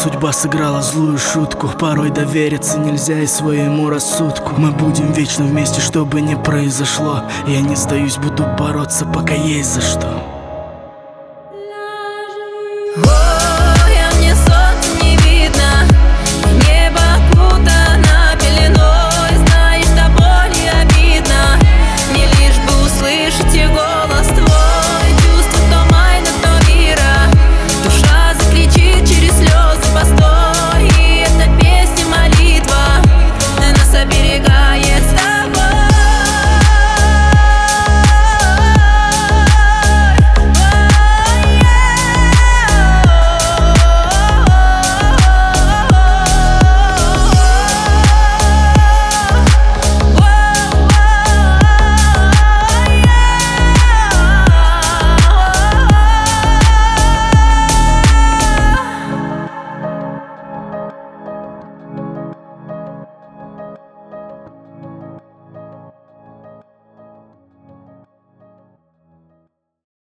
судьба сыграла злую шутку. Порой довериться нельзя и своему рассудку. Мы будем вечно вместе, что бы ни произошло. Я не сдаюсь, буду бороться, пока есть за что.